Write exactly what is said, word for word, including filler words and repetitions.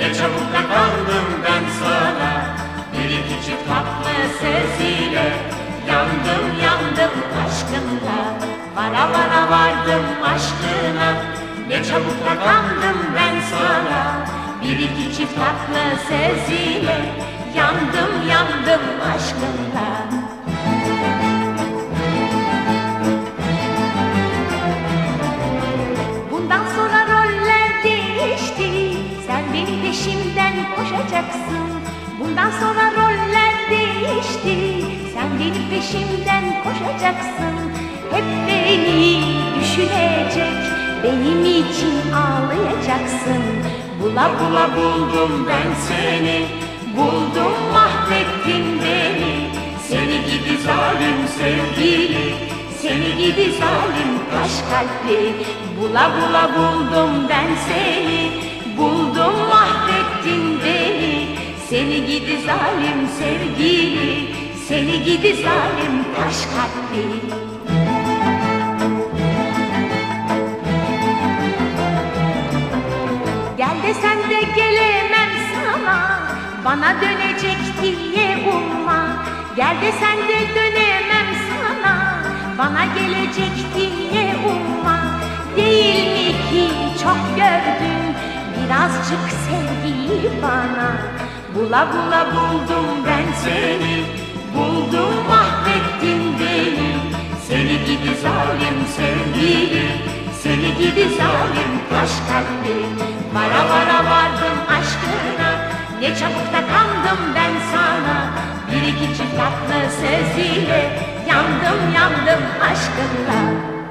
Ne çabuk da kandım ben sana. Bir iki çift tatlı sözüyle yandım yandım aşkınla. Vara vara vardım aşkına. Ne çabuk da kandım ben sana. Bir iki çift tatlı sözüyle yandım yandım aşkınla. Bundan sonra roller değişti. Sen benim peşimden koşacaksın. Bundan sonra roller değişti. Sen benim peşimden koşacaksın. Hep beni düşünecek, benim için ağlayacaksın. Bula bula buldum ben seni, buldum mahvettin beni. Seni gidi zalim sevgili, seni gidi zalim taş kalpli. Bula bula buldum ben seni, buldum mahvettin beni. Seni gidi zalim sevgili, seni gidi zalim taş kalpli. Gel desen de gelemem sana, bana dönecek diye umma. Gel desen de dönemem sana, bana gelecek diye umma. Değil mi ki çok gördün birazcık sevgiyi bana. Bula bula buldum ben seni, buldum mahvettin beni. Seni gidi zalim sevgili, seni gidi zalim taş kalpli. Vara vara vardım aşkına, ne çabuk da kandım ben sana. Bir iki çift tatlı sözüyle yandım yandım aşkınla.